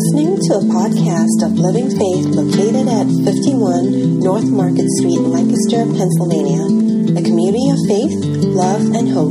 listening to a podcast of Living Faith located at 51 North Market Street, Lancaster, Pennsylvania, a community of faith, love, and hope.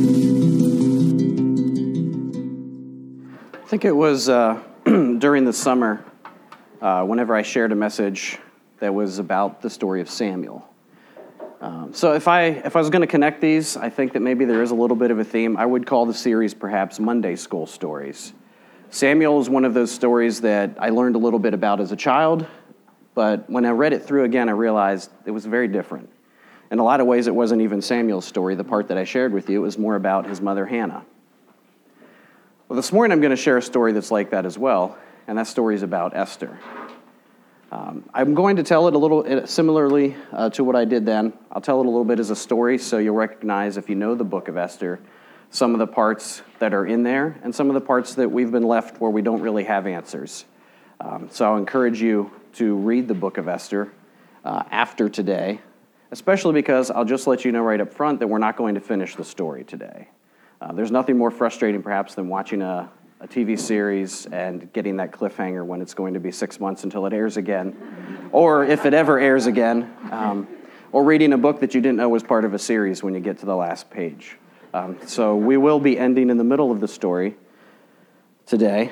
I think it was during the summer whenever I shared a message that was about the story of Samuel. So if I was going to connect these, I think that maybe there is a little bit of a theme. I would call the series perhaps Monday School Stories. Samuel is one of those stories that I learned a little bit about as a child, but when I read it through again, I realized it was very different. In a lot of ways, it wasn't even Samuel's story, the part that I shared with you. It was more about his mother, Hannah. Well, this morning I'm going to share a story that's like that as well, and that story is about Esther. I'm going to tell it a little similarly to what I did then. I'll tell it a little bit as a story so you'll recognize, if you know the book of Esther, some of the parts that are in there and some of the parts that we've been left where we don't really have answers. So I'll encourage you to read the book of Esther after today, especially because I'll just let you know right up front that we're not going to finish the story today. There's nothing more frustrating perhaps than watching a TV series and getting that cliffhanger when it's going to be 6 months until it airs again, or if it ever airs again, or reading a book that you didn't know was part of a series when you get to the last page. So we will be ending in the middle of the story today.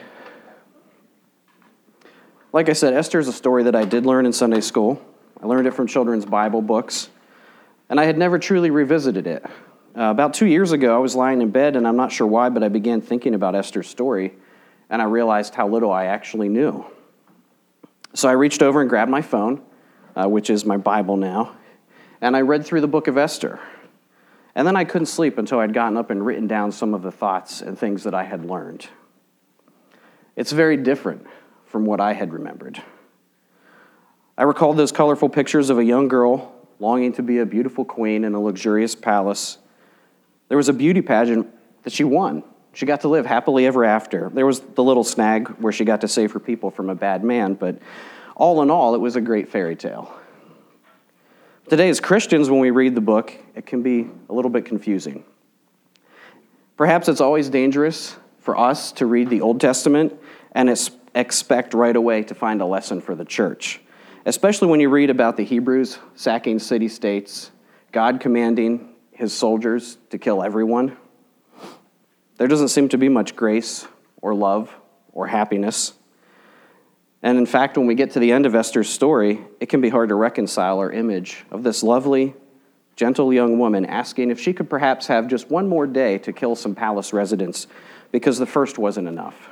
Like I said, Esther is a story that I did learn in Sunday school. I learned it from children's Bible books, and I had never truly revisited it. About 2 years ago, I was lying in bed, and I'm not sure why, but I began thinking about Esther's story, and I realized how little I actually knew. So I reached over and grabbed my phone, which is my Bible now, and I read through the book of Esther. And then I couldn't sleep until I'd gotten up and written down some of the thoughts and things that I had learned. It's very different from what I had remembered. I recalled those colorful pictures of a young girl longing to be a beautiful queen in a luxurious palace. There was a beauty pageant that she won. She got to live happily ever after. There was the little snag where she got to save her people from a bad man, but all in all, it was a great fairy tale. Today, as Christians, when we read the book, it can be a little bit confusing. Perhaps it's always dangerous for us to read the Old Testament and expect right away to find a lesson for the church, especially when you read about the Hebrews sacking city-states, God commanding his soldiers to kill everyone. There doesn't seem to be much grace or love or happiness. And in fact, when we get to the end of Esther's story, it can be hard to reconcile our image of this lovely, gentle young woman asking if she could perhaps have just one more day to kill some palace residents because the first wasn't enough.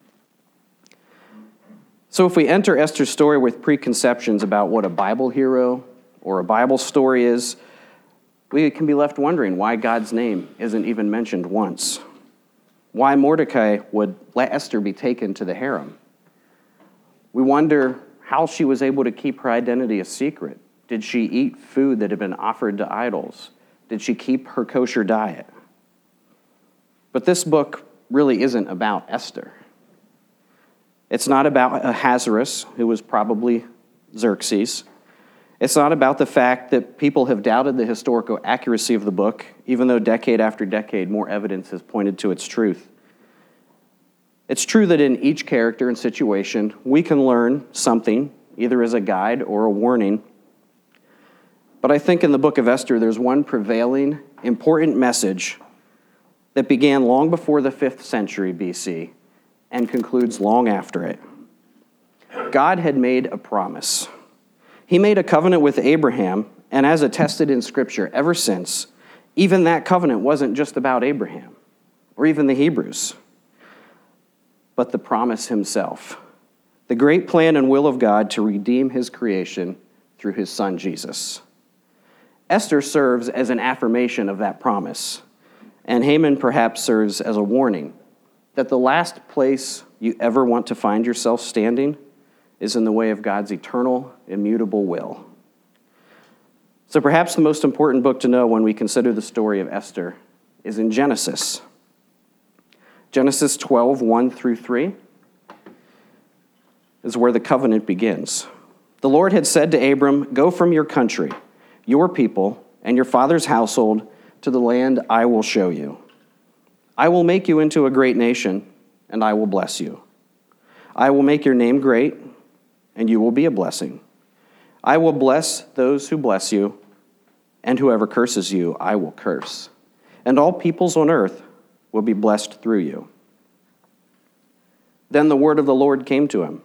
So if we enter Esther's story with preconceptions about what a Bible hero or a Bible story is, we can be left wondering why God's name isn't even mentioned once. Why Mordecai would let Esther be taken to the harem. We wonder how she was able to keep her identity a secret. Did she eat food that had been offered to idols? Did she keep her kosher diet? But this book really isn't about Esther. It's not about Ahasuerus, who was probably Xerxes. It's not about the fact that people have doubted the historical accuracy of the book, even though decade after decade more evidence has pointed to its truth. It's true that in each character and situation, we can learn something, either as a guide or a warning. But I think in the book of Esther, there's one prevailing, important message that began long before the 5th century BC and concludes long after it. God had made a promise. He made a covenant with Abraham, and as attested in Scripture ever since, even that covenant wasn't just about Abraham or even the Hebrews, but the promise himself, the great plan and will of God to redeem his creation through his son Jesus. Esther serves as an affirmation of that promise, and Haman perhaps serves as a warning that the last place you ever want to find yourself standing is in the way of God's eternal, immutable will. So perhaps the most important book to know when we consider the story of Esther is in Genesis. Genesis 12, 1 through 3 is where the covenant begins. The Lord had said to Abram, "Go from your country, your people, and your father's household to the land I will show you. I will make you into a great nation, and I will bless you. I will make your name great, and you will be a blessing. I will bless those who bless you, and whoever curses you, I will curse. And all peoples on earth will be blessed through you. Then the word of the Lord came to him.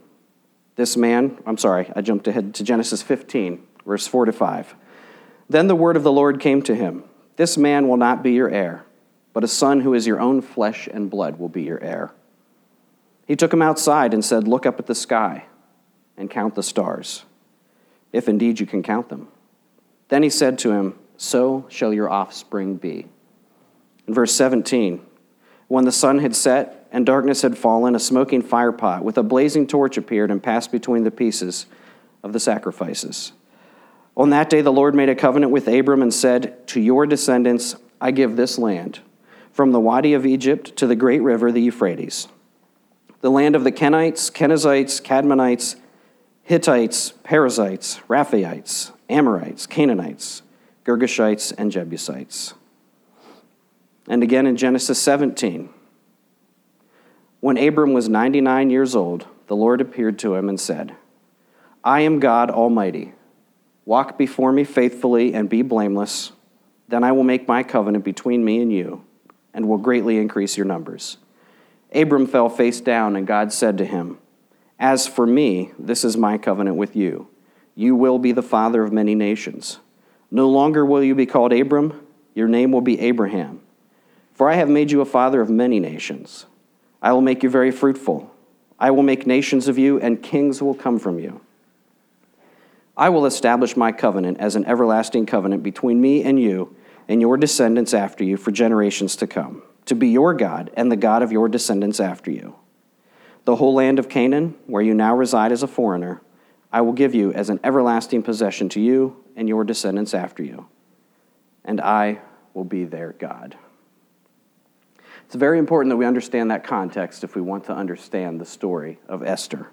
I jumped ahead to Genesis 15, verse 4 to 5. Then the word of the Lord came to him. This man will not be your heir, but a son who is your own flesh and blood will be your heir. He took him outside and said, look up at the sky and count the stars, if indeed you can count them. Then he said to him, so shall your offspring be. In verse 17, when the sun had set and darkness had fallen, a smoking firepot with a blazing torch appeared and passed between the pieces of the sacrifices. On that day the Lord made a covenant with Abram and said, to your descendants I give this land, from the Wadi of Egypt to the great river, the Euphrates, the land of the Kenites, Kenizzites, Cadmonites, Hittites, Perizzites, Rephaites, Amorites, Canaanites, Girgashites, and Jebusites. And again in Genesis 17, when Abram was 99 years old, the Lord appeared to him and said, I am God Almighty. Walk before me faithfully and be blameless. Then I will make my covenant between me and you, and will greatly increase your numbers. Abram fell face down, and God said to him, as for me, this is my covenant with you. You will be the father of many nations. No longer will you be called Abram, your name will be Abraham. For I have made you a father of many nations. I will make you very fruitful. I will make nations of you, and kings will come from you. I will establish my covenant as an everlasting covenant between me and you and your descendants after you for generations to come, to be your God and the God of your descendants after you. The whole land of Canaan, where you now reside as a foreigner, I will give you as an everlasting possession to you and your descendants after you, and I will be their God. It's very important that we understand that context if we want to understand the story of Esther,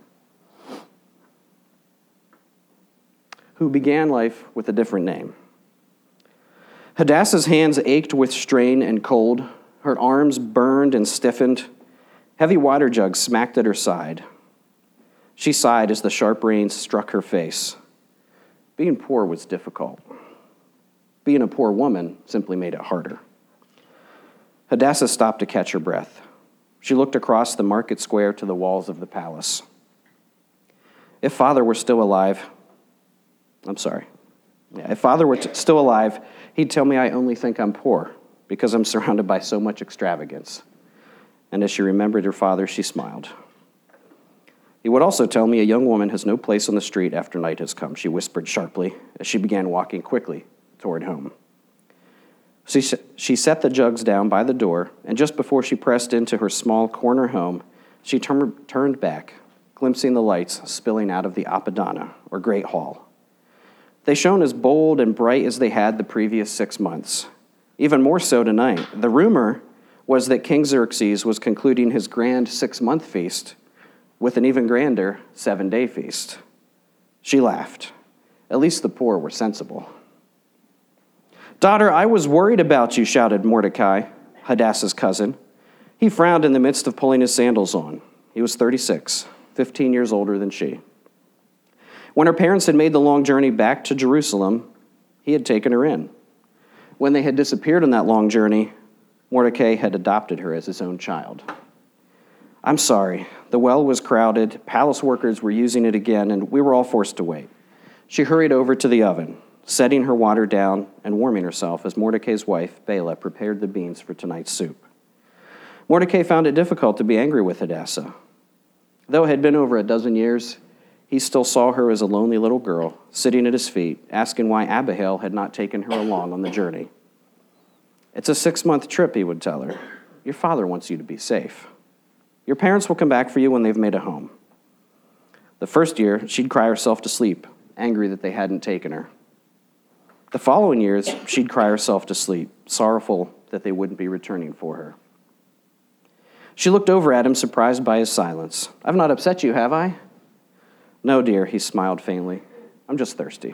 who began life with a different name. Hadassah's hands ached with strain and cold. Her arms burned and stiffened. Heavy water jugs smacked at her side. She sighed as the sharp rains struck her face. Being poor was difficult. Being a poor woman simply made it harder. Hadassah stopped to catch her breath. She looked across the market square to the walls of the palace. If Father were still alive, still alive, he'd tell me I only think I'm poor because I'm surrounded by so much extravagance. And as she remembered her father, she smiled. He would also tell me a young woman has no place on the street after night has come, she whispered sharply as she began walking quickly toward home. She set the jugs down by the door, and just before she pressed into her small corner home, she turned back, glimpsing the lights spilling out of the Apadana, or Great Hall. They shone as bold and bright as they had the previous 6 months, even more so tonight. The rumor was that King Xerxes was concluding his grand 6-month feast with an even grander 7-day feast. She laughed. At least the poor were sensible. Daughter, I was worried about you, shouted Mordecai, Hadassah's cousin. He frowned in the midst of pulling his sandals on. He was 36, 15 years older than she. When her parents had made the long journey back to Jerusalem, he had taken her in. When they had disappeared on that long journey, Mordecai had adopted her as his own child. I'm sorry. The well was crowded, palace workers were using it again, and we were all forced to wait. She hurried over to the oven, setting her water down and warming herself as Mordecai's wife, Bela, prepared the beans for tonight's soup. Mordecai found it difficult to be angry with Hadassah. Though it had been over a dozen years, he still saw her as a lonely little girl sitting at his feet, asking why Abihail had not taken her along on the journey. It's a 6-month trip, he would tell her. Your father wants you to be safe. Your parents will come back for you when they've made a home. The first year, she'd cry herself to sleep, angry that they hadn't taken her. The following years, she'd cry herself to sleep, sorrowful that they wouldn't be returning for her. She looked over at him, surprised by his silence. I've not upset you, have I? No, dear, he smiled faintly. I'm just thirsty.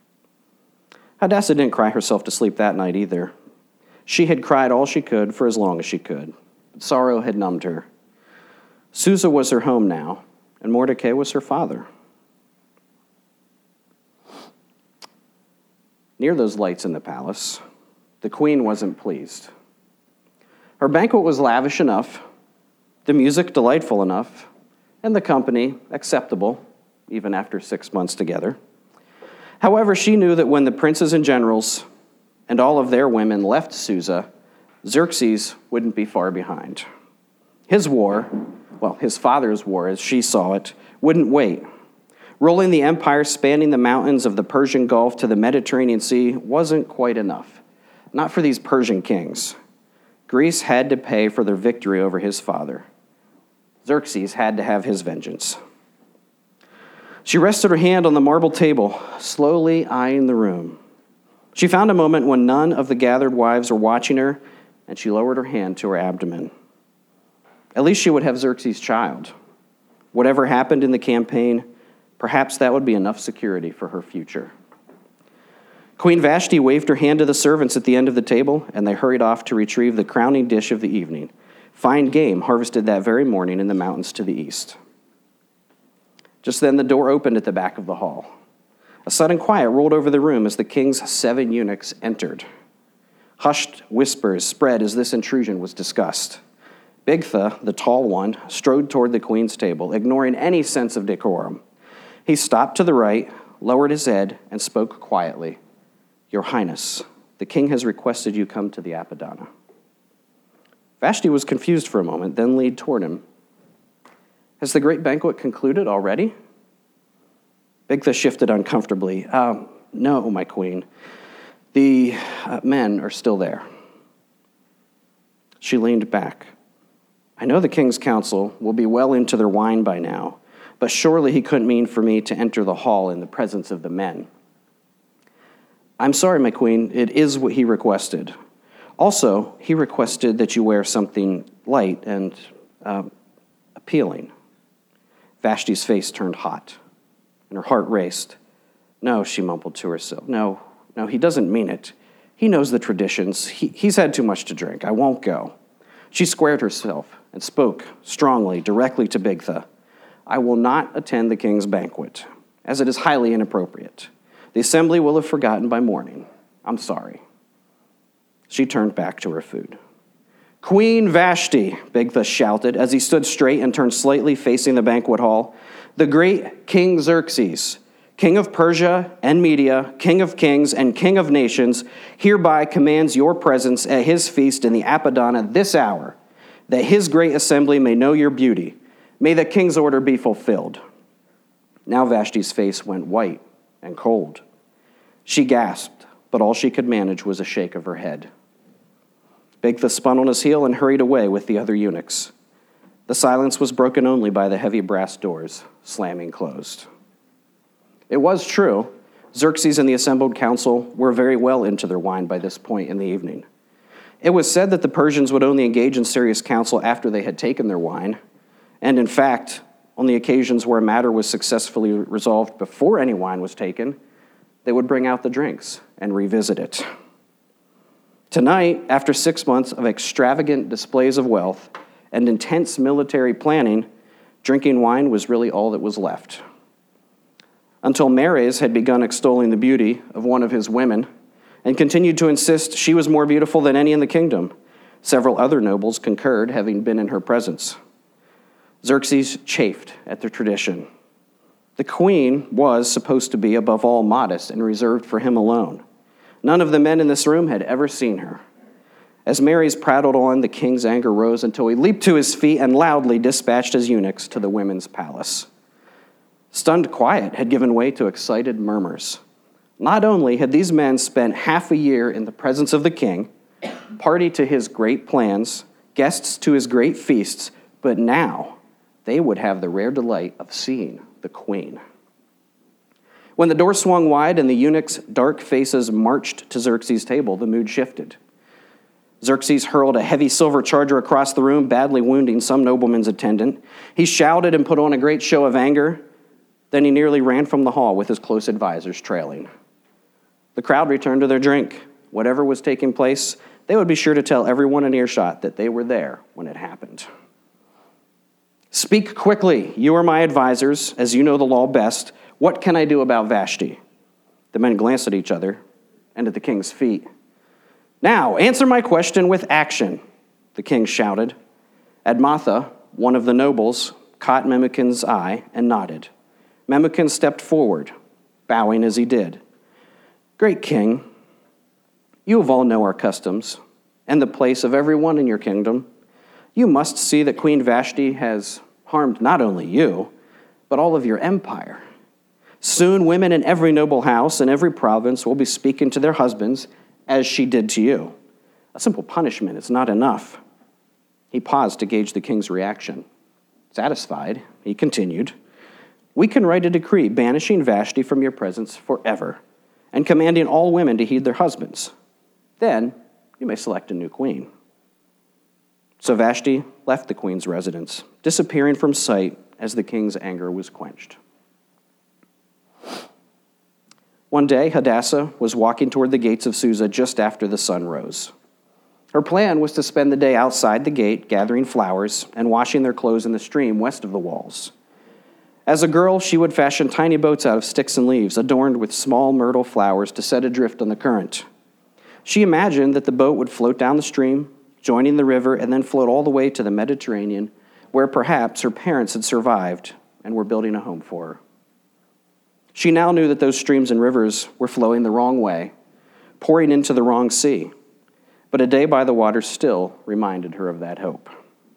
Hadassah didn't cry herself to sleep that night either. She had cried all she could for as long as she could, but sorrow had numbed her. Susa was her home now, and Mordecai was her father. Near those lights in the palace, the queen wasn't pleased. Her banquet was lavish enough, the music delightful enough, and the company acceptable, even after 6 months together. However, she knew that when the princes and generals and all of their women left Susa, Xerxes wouldn't be far behind. His war, his father's war, as she saw it, wouldn't wait. Ruling the empire spanning the mountains of the Persian Gulf to the Mediterranean Sea wasn't quite enough. Not for these Persian kings. Greece had to pay for their victory over his father. Xerxes had to have his vengeance. She rested her hand on the marble table, slowly eyeing the room. She found a moment when none of the gathered wives were watching her, and she lowered her hand to her abdomen. At least she would have Xerxes' child. Whatever happened in the campaign, perhaps that would be enough security for her future. Queen Vashti waved her hand to the servants at the end of the table, and they hurried off to retrieve the crowning dish of the evening, fine game harvested that very morning in the mountains to the east. Just then the door opened at the back of the hall. A sudden quiet rolled over the room as the king's 7 eunuchs entered. Hushed whispers spread as this intrusion was discussed. Bigtha, the tall one, strode toward the queen's table, ignoring any sense of decorum. He stopped to the right, lowered his head, and spoke quietly. "Your Highness, the king has requested you come to the Apadana." Vashti was confused for a moment, then leaned toward him. "Has the great banquet concluded already?" Bigtha shifted uncomfortably. No, my queen. The men are still there." She leaned back. "I know the king's council will be well into their wine by now, but surely he couldn't mean for me to enter the hall in the presence of the men." "I'm sorry, my queen, it is what he requested. Also, he requested that you wear something light and appealing." Vashti's face turned hot, and her heart raced. "No," she mumbled to herself. No, he doesn't mean it. He knows the traditions. He's had too much to drink. I won't go." She squared herself and spoke strongly, directly to Bigtha. "I will not attend the king's banquet, as it is highly inappropriate. The assembly will have forgotten by morning. I'm sorry." She turned back to her food. "Queen Vashti," Bigtha shouted as he stood straight and turned slightly facing the banquet hall, "the great King Xerxes, King of Persia and Media, King of kings and King of nations, hereby commands your presence at his feast in the Apadana this hour, that his great assembly may know your beauty. May the king's order be fulfilled." Now Vashti's face went white and cold. She gasped, but all she could manage was a shake of her head. Bigtha spun on his heel and hurried away with the other eunuchs. The silence was broken only by the heavy brass doors slamming closed. It was true. Xerxes and the assembled council were very well into their wine by this point in the evening. It was said that the Persians would only engage in serious counsel after they had taken their wine, and in fact, on the occasions where a matter was successfully resolved before any wine was taken, they would bring out the drinks and revisit it. Tonight, after 6 months of extravagant displays of wealth and intense military planning, drinking wine was really all that was left. Until Meres had begun extolling the beauty of one of his women and continued to insist she was more beautiful than any in the kingdom. Several other nobles concurred, having been in her presence. Xerxes chafed at the tradition. The queen was supposed to be, above all, modest and reserved for him alone. None of the men in this room had ever seen her. As Meres prattled on, the king's anger rose until he leaped to his feet and loudly dispatched his eunuchs to the women's palace. Stunned quiet had given way to excited murmurs. Not only had these men spent half a year in the presence of the king, party to his great plans, guests to his great feasts, but now they would have the rare delight of seeing the queen. When the door swung wide and the eunuchs' dark faces marched to Xerxes' table, the mood shifted. Xerxes hurled a heavy silver charger across the room, badly wounding some nobleman's attendant. He shouted and put on a great show of anger. Then he nearly ran from the hall with his close advisors trailing. The crowd returned to their drink. Whatever was taking place, they would be sure to tell everyone in earshot that they were there when it happened. Speak quickly. You are my advisors, as you know the law best. What can I do about Vashti?" The men glanced at each other and at the king's feet. "Now, answer my question with action," the king shouted. Admatha, one of the nobles, caught Memucan's eye and nodded. Memucan stepped forward, bowing as he did. "Great king, you of all know our customs and the place of everyone in your kingdom. You must see that Queen Vashti has harmed not only you, but all of your empire. Soon women in every noble house in every province will be speaking to their husbands as she did to you. A simple punishment is not enough." He paused to gauge the king's reaction. Satisfied, he continued, "We can write a decree banishing Vashti from your presence forever and commanding all women to heed their husbands. Then you may select a new queen." So Vashti left the queen's residence, disappearing from sight as the king's anger was quenched. One day, Hadassah was walking toward the gates of Susa just after the sun rose. Her plan was to spend the day outside the gate, gathering flowers and washing their clothes in the stream west of the walls. As a girl, she would fashion tiny boats out of sticks and leaves, adorned with small myrtle flowers to set adrift on the current. She imagined that the boat would float down the stream, joining the river, and then float all the way to the Mediterranean, where perhaps her parents had survived and were building a home for her. She now knew that those streams and rivers were flowing the wrong way, pouring into the wrong sea. But a day by the water still reminded her of that hope.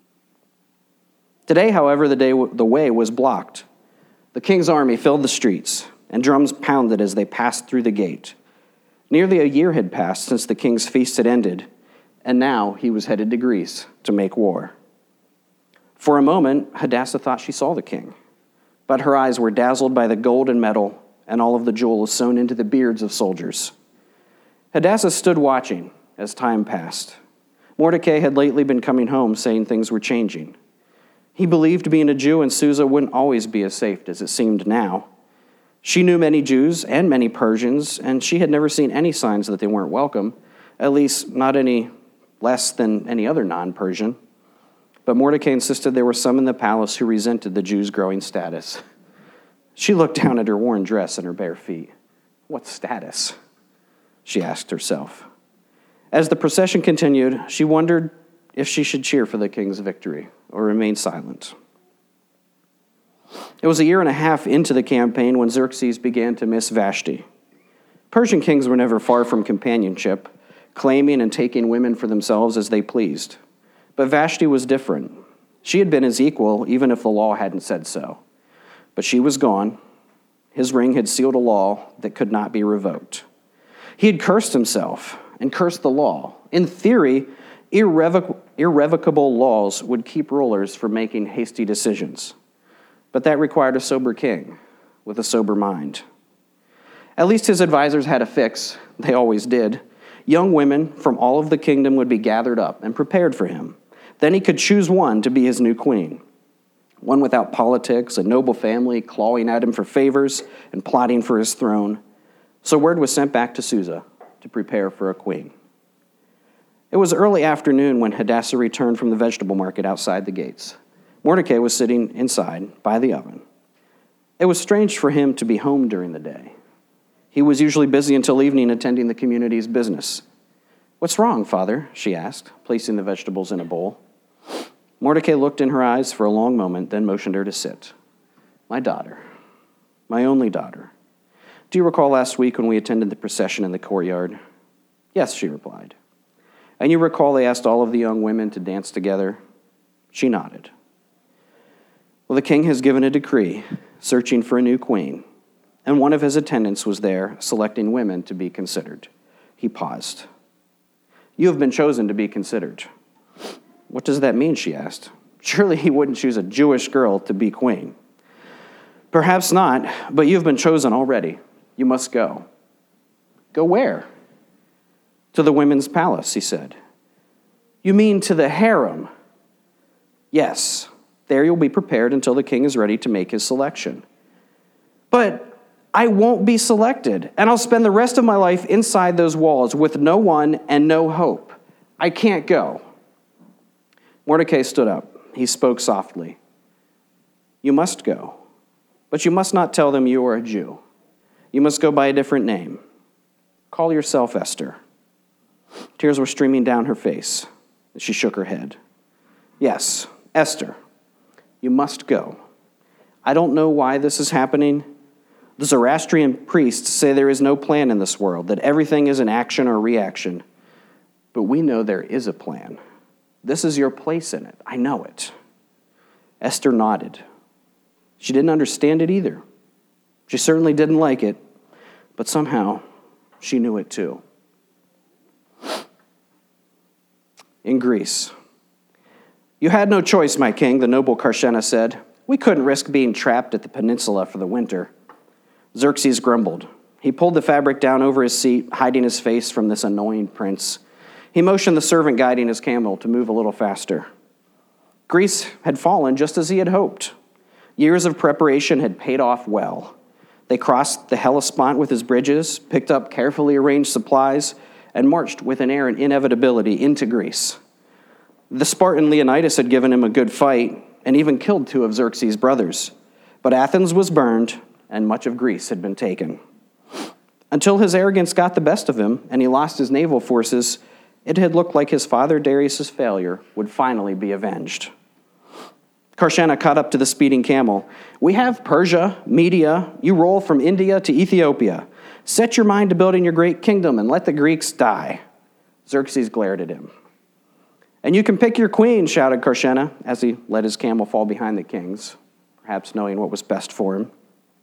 Today, however, the way was blocked. The king's army filled the streets, and drums pounded as they passed through the gate. Nearly a year had passed since the king's feast had ended, and now he was headed to Greece to make war. For a moment, Hadassah thought she saw the king, but her eyes were dazzled by the gold and metal and all of the jewels sewn into the beards of soldiers. Hadassah stood watching as time passed. Mordecai had lately been coming home saying things were changing. He believed being a Jew in Susa wouldn't always be as safe as it seemed now. She knew many Jews and many Persians, and she had never seen any signs that they weren't welcome, at least not any less than any other non-Persian. But Mordecai insisted there were some in the palace who resented the Jews' growing status. She looked down at her worn dress and her bare feet. "What status?" she asked herself. As the procession continued, she wondered if she should cheer for the king's victory or remain silent. It was a year and a half into the campaign when Xerxes began to miss Vashti. Persian kings were never far from companionship, claiming and taking women for themselves as they pleased. But Vashti was different. She had been his equal, even if the law hadn't said so. But she was gone. His ring had sealed a law that could not be revoked. He had cursed himself and cursed the law. In theory, irrevocable laws would keep rulers from making hasty decisions. But that required a sober king with a sober mind. At least his advisors had a fix. They always did. Young women from all of the kingdom would be gathered up and prepared for him. Then he could choose one to be his new queen. One without politics, a noble family clawing at him for favors and plotting for his throne. So word was sent back to Susa to prepare for a queen. It was early afternoon when Hadassah returned from the vegetable market outside the gates. Mordecai was sitting inside by the oven. It was strange for him to be home during the day. He was usually busy until evening attending the community's business. "What's wrong, Father?" she asked, placing the vegetables in a bowl. Mordecai looked in her eyes for a long moment, then motioned her to sit. "My daughter, my only daughter. Do you recall last week when we attended the procession in the courtyard?" "Yes," she replied. "And you recall they asked all of the young women to dance together?" She nodded. "Well, the king has given a decree searching for a new queen, and one of his attendants was there selecting women to be considered." He paused. "You have been chosen to be considered." "What does that mean?" she asked. "Surely he wouldn't choose a Jewish girl to be queen." "Perhaps not, but you have been chosen already. You must go." "Go where?" "To the women's palace," he said. "You mean to the harem?" "Yes. There you'll be prepared until the king is ready to make his selection." "But I won't be selected, and I'll spend the rest of my life inside those walls with no one and no hope. I can't go." Mordecai stood up. He spoke softly. You must go, but you must not tell them you are a Jew. You must go by a different name. Call yourself Esther." Tears were streaming down her face. She shook her head. "Yes, Esther, you must go. I don't know why this is happening. The Zoroastrian priests say there is no plan in this world, that everything is an action or reaction. But we know there is a plan. This is your place in it. I know it." Esther nodded. She didn't understand it either. She certainly didn't like it, but somehow she knew it too. In Greece. "You had no choice, my king," the noble Karshena said. "We couldn't risk being trapped at the peninsula for the winter." Xerxes grumbled. He pulled the fabric down over his seat, hiding his face from this annoying prince. He motioned the servant guiding his camel to move a little faster. Greece had fallen just as he had hoped. Years of preparation had paid off well. They crossed the Hellespont with his bridges, picked up carefully arranged supplies, and marched with an air of inevitability into Greece. The Spartan Leonidas had given him a good fight and even killed 2 of Xerxes' brothers. But Athens was burned, and much of Greece had been taken. Until his arrogance got the best of him and he lost his naval forces, it had looked like his father Darius' failure would finally be avenged. Karshena caught up to the speeding camel. "We have Persia, Media. You roll from India to Ethiopia. Set your mind to building your great kingdom and let the Greeks die." Xerxes glared at him. "And you can pick your queen," shouted Karshena as he let his camel fall behind the king's, perhaps knowing what was best for him.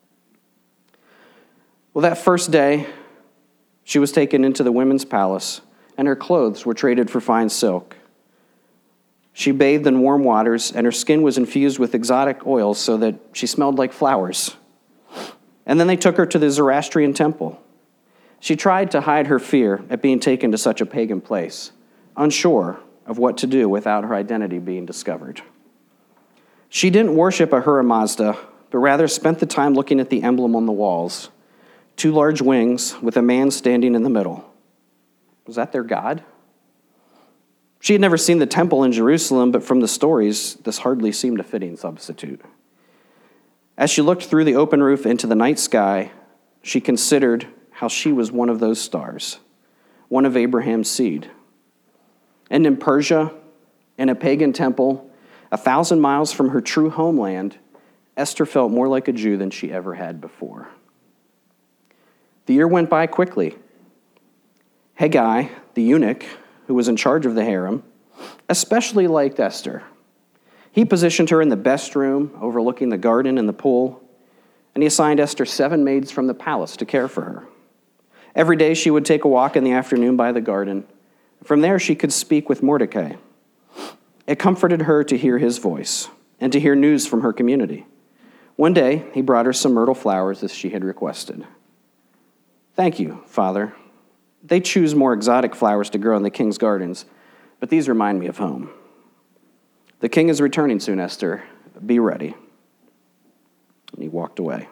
Well, that first day, she was taken into the women's palace, and her clothes were traded for fine silk. She bathed in warm waters, and her skin was infused with exotic oils so that she smelled like flowers. And then they took her to the Zoroastrian temple. She tried to hide her fear at being taken to such a pagan place, unsure of what to do without her identity being discovered. She didn't worship Ahura Mazda, but rather spent the time looking at the emblem on the walls, 2 large wings with a man standing in the middle. Was that their god? She had never seen the temple in Jerusalem, but from the stories, this hardly seemed a fitting substitute. As she looked through the open roof into the night sky, she considered how she was one of those stars, one of Abraham's seed. And in Persia, in a pagan temple, 1,000 miles from her true homeland, Esther felt more like a Jew than she ever had before. The year went by quickly. Haggai, the eunuch, who was in charge of the harem, especially liked Esther. He positioned her in the best room, overlooking the garden and the pool, and he assigned Esther 7 maids from the palace to care for her. Every day she would take a walk in the afternoon by the garden. From there she could speak with Mordecai. It comforted her to hear his voice and to hear news from her community. One day he brought her some myrtle flowers as she had requested. "Thank you, Father. They choose more exotic flowers to grow in the king's gardens, but these remind me of home. The king is returning soon, Esther. Be ready." And he walked away.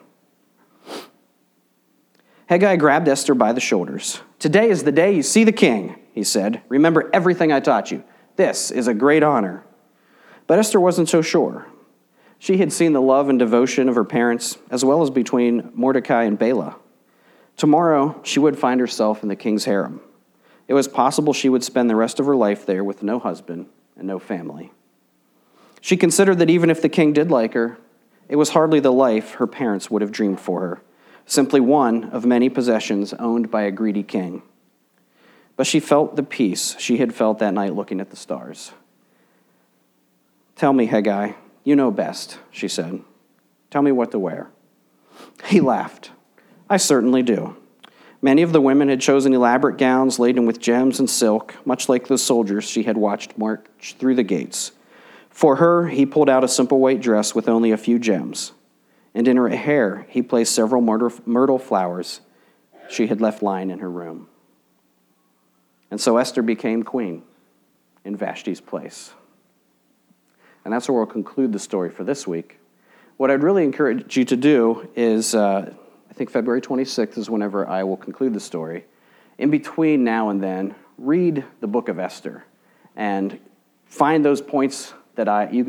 Haggai grabbed Esther by the shoulders. "Today is the day you see the king," he said. "Remember everything I taught you. This is a great honor." But Esther wasn't so sure. She had seen the love and devotion of her parents, as well as between Mordecai and Bela. Tomorrow, she would find herself in the king's harem. It was possible she would spend the rest of her life there with no husband and no family. She considered that even if the king did like her, it was hardly the life her parents would have dreamed for her, simply one of many possessions owned by a greedy king. But she felt the peace she had felt that night looking at the stars. "Tell me, Haggai, you know best," she said. "Tell me what to wear." He laughed. "I certainly do." Many of the women had chosen elaborate gowns laden with gems and silk, much like those soldiers she had watched march through the gates. For her, he pulled out a simple white dress with only a few gems, and in her hair he placed several myrtle flowers she had left lying in her room. And so Esther became queen in Vashti's place. And that's where we'll conclude the story for this week. What I'd really encourage you to do is, I think February 26th is whenever I will conclude the story. In between now and then, read the book of Esther and find those points that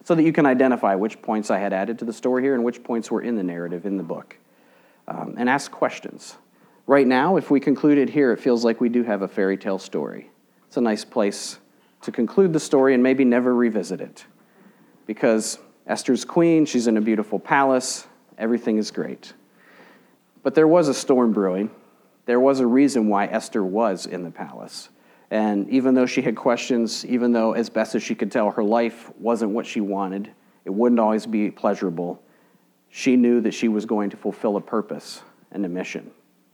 so that you can identify which points I had added to the story here and which points were in the narrative in the book, and ask questions. Right now, if we concluded here, it feels like we do have a fairy tale story. It's a nice place to conclude the story and maybe never revisit it, because Esther's queen, she's in a beautiful palace, everything is great. But there was a storm brewing. There was a reason why Esther was in the palace. And even though she had questions, even though as best as she could tell her life wasn't what she wanted, it wouldn't always be pleasurable, she knew that she was going to fulfill a purpose and a mission.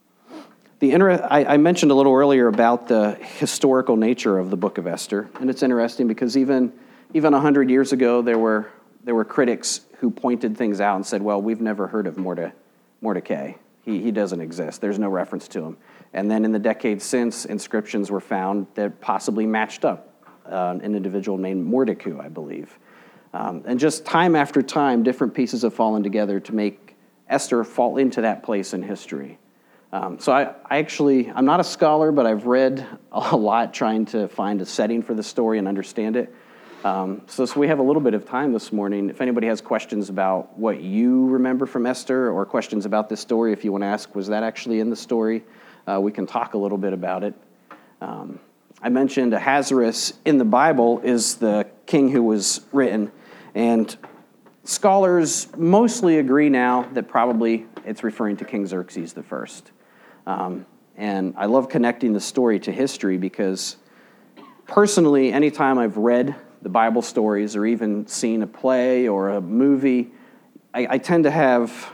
I mentioned a little earlier about the historical nature of the book of Esther, and it's interesting because even 100 years ago, there were critics who pointed things out and said, well, we've never heard of Mordecai. He doesn't exist. There's no reference to him. And then in the decades since, inscriptions were found that possibly matched up an individual named Mordecai, I believe. And just time after time, different pieces have fallen together to make Esther fall into that place in history. So I'm not a scholar, but I've read a lot trying to find a setting for the story and understand it. So we have a little bit of time this morning. If anybody has questions about what you remember from Esther or questions about this story, if you want to ask, was that actually in the story? We can talk a little bit about it. I mentioned Ahasuerus in the Bible is the king who was written, and scholars mostly agree now that probably it's referring to King Xerxes the First. And I love connecting the story to history because personally, anytime I've read the Bible stories or even seen a play or a movie, I tend to have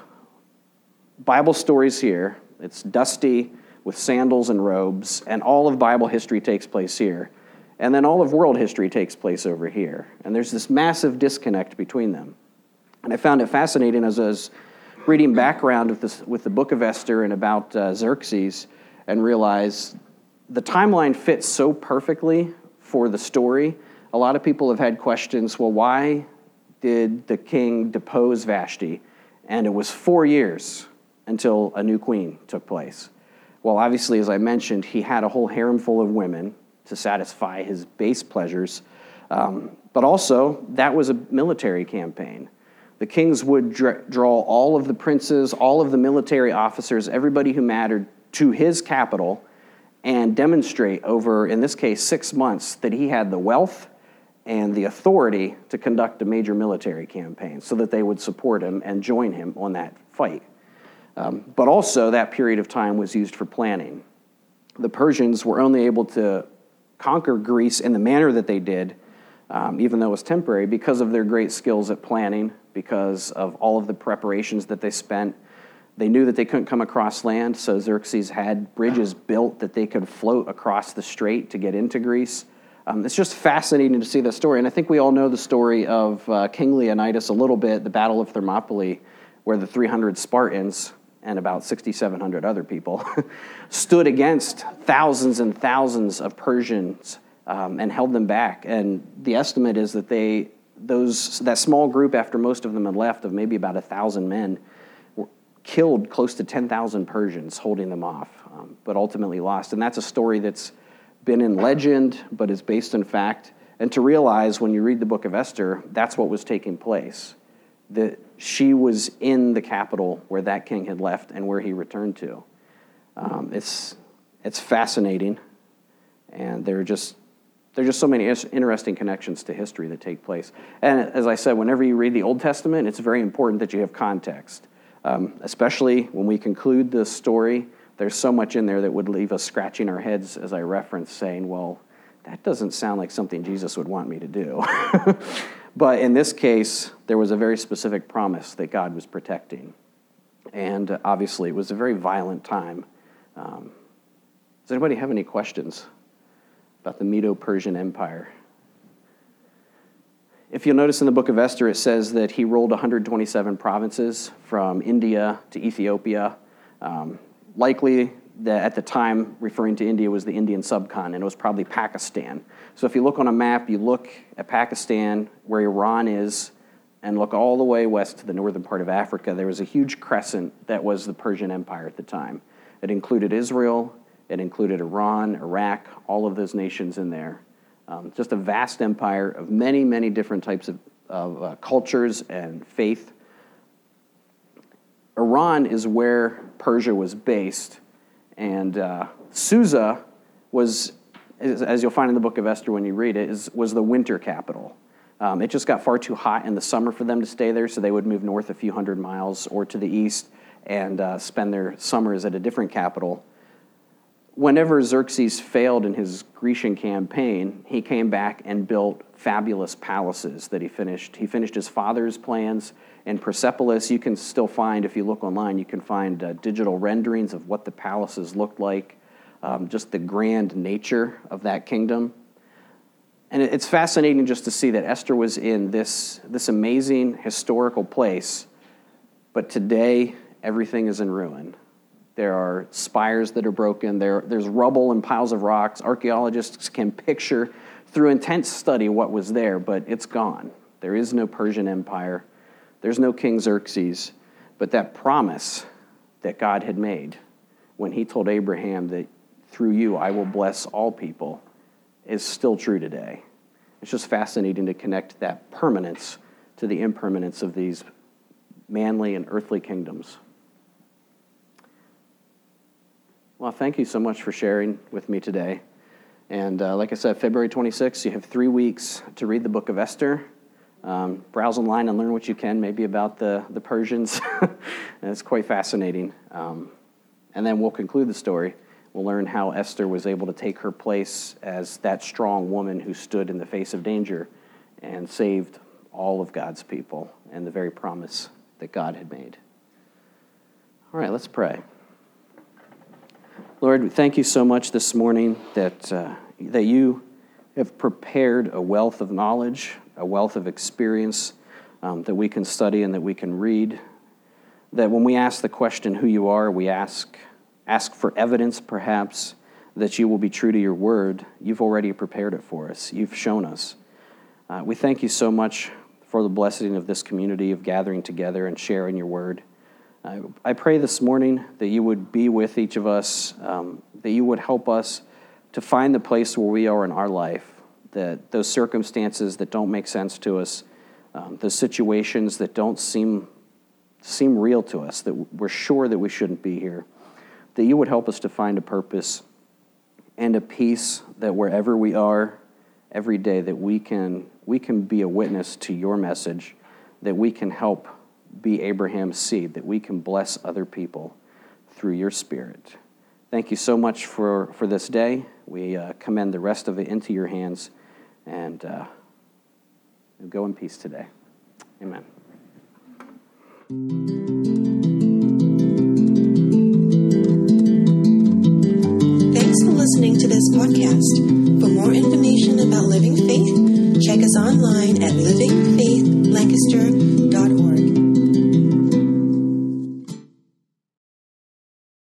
Bible stories here. It's dusty with sandals and robes, and all of Bible history takes place here. And then all of world history takes place over here. And there's this massive disconnect between them. And I found it fascinating as I was reading background with the book of Esther and about Xerxes, and realized the timeline fits so perfectly for the story. A lot of people have had questions, well, why did the king depose Vashti? And it was 4 years until a new queen took place. Well, obviously, as I mentioned, he had a whole harem full of women to satisfy his base pleasures. But also, that was a military campaign. The kings would draw all of the princes, all of the military officers, everybody who mattered to his capital and demonstrate over, in this case, 6 months, that he had the wealth and the authority to conduct a major military campaign so that they would support him and join him on that fight. But also, that period of time was used for planning. The Persians were only able to conquer Greece in the manner that they did, even though it was temporary, because of their great skills at planning, because of all of the preparations that they spent. They knew that they couldn't come across land, so Xerxes had bridges built that they could float across the strait to get into Greece. It's just fascinating to see the story, and I think we all know the story of King Leonidas a little bit, the Battle of Thermopylae, where the 300 Spartans and about 6,700 other people stood against thousands and thousands of Persians and held them back. And the estimate is that that small group, after most of them had left, of maybe about 1,000 men, killed close to 10,000 Persians holding them off, but ultimately lost. And that's a story that's been in legend, but is based in fact. And to realize when you read the book of Esther, that's what was taking place. That she was in the capital where that king had left and where he returned to. It's fascinating, and there are just so many interesting connections to history that take place. And as I said, whenever you read the Old Testament, it's very important that you have context. Especially when we conclude the story, there's so much in there that would leave us scratching our heads, as I referenced, saying, well, that doesn't sound like something Jesus would want me to do. But in this case, there was a very specific promise that God was protecting. And obviously, it was a very violent time. Does anybody have any questions about the Medo-Persian Empire? If you'll notice in the book of Esther, it says that he ruled 127 provinces from India to Ethiopia. Likely that at the time, referring to India, was the Indian subcontinent. It was probably Pakistan. So if you look on a map, you look at Pakistan, where Iran is, and look all the way west to the northern part of Africa, there was a huge crescent that was the Persian Empire at the time. It included Israel, it included Iran, Iraq, all of those nations in there. Just a vast empire of many, many different types cultures and faith. Iran is where Persia was based, and Susa was, as you'll find in the book of Esther when you read it, was the winter capital. It just got far too hot in the summer for them to stay there, so they would move north a few hundred miles or to the east and spend their summers at a different capital. Whenever Xerxes failed in his Grecian campaign, he came back and built fabulous palaces that he finished. He finished his father's plans in Persepolis. You can still find, if you look online, you can find digital renderings of what the palaces looked like, just the grand nature of that kingdom. And it's fascinating just to see that Esther was in this amazing historical place, but today everything is in ruin. There are spires that are broken. There's rubble and piles of rocks. Archaeologists can picture through intense study what was there, but it's gone. There is no Persian Empire. There's no King Xerxes. But that promise that God had made when he told Abraham that through you I will bless all people is still true today. It's just fascinating to connect that permanence to the impermanence of these manly and earthly kingdoms. Well, thank you so much for sharing with me today. And like I said, February 26th, you have 3 weeks to read the book of Esther. Browse online and learn what you can, maybe about the Persians. And it's quite fascinating. And then we'll conclude the story. We'll learn how Esther was able to take her place as that strong woman who stood in the face of danger and saved all of God's people and the very promise that God had made. All right, let's pray. Lord, we thank you so much this morning that you have prepared a wealth of knowledge, a wealth of experience that we can study and that we can read. That when we ask the question who you are, we ask for evidence perhaps that you will be true to your word. You've already prepared it for us. You've shown us. We thank you so much for the blessing of this community of gathering together and sharing your word. I pray this morning that you would be with each of us, that you would help us to find the place where we are in our life, that those circumstances that don't make sense to us, those situations that don't seem real to us, that we're sure that we shouldn't be here, that you would help us to find a purpose and a peace that wherever we are every day, that we can be a witness to your message, that we can help be Abraham's seed, that we can bless other people through your Spirit. Thank you so much for this day. We commend the rest of it into your hands, and go in peace today. Amen. Thanks for listening to this podcast.